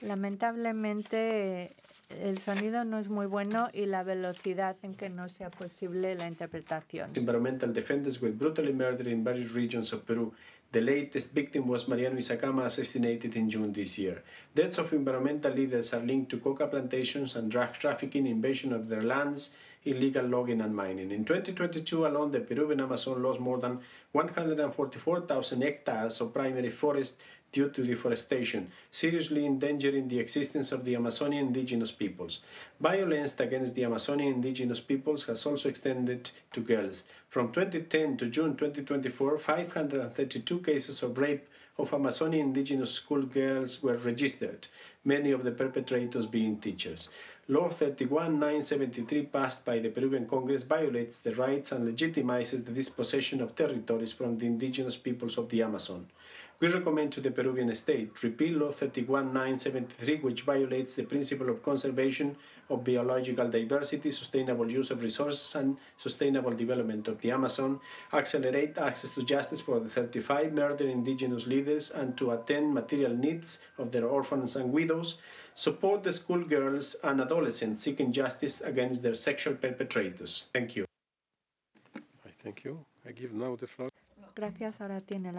Lamentablemente, el sonido no es muy bueno y la velocidad en que no sea posible la interpretación. Environmental defenders were brutally murdered in various regions of Peru. The latest victim was Mariano Isacama, assassinated in June this year. Deaths of environmental leaders are linked to coca plantations and drug trafficking, invasion of their lands, illegal logging and mining. In 2022 alone, the Peruvian Amazon lost more than 144,000 hectares of primary forest due to deforestation, seriously endangering the existence of the Amazonian indigenous peoples. Violence against the Amazonian indigenous peoples has also extended to girls. From 2010 to June 2024, 532 cases of rape of Amazonian indigenous schoolgirls were registered, many of the perpetrators being teachers. Law 31-973 passed by the Peruvian Congress violates the rights and legitimizes the dispossession of territories from the indigenous peoples of the Amazon. We recommend to the Peruvian state repeal Law 31-973, which violates the principle of conservation of biological diversity, sustainable use of resources, and sustainable development of the Amazon, accelerate access to justice for the 35 murdered indigenous leaders and to attend material needs of their orphans and widows, support the schoolgirls and adolescents seeking justice against their sexual perpetrators. Thank you. Thank you. I give now the floor. Gracias, ahora tiene la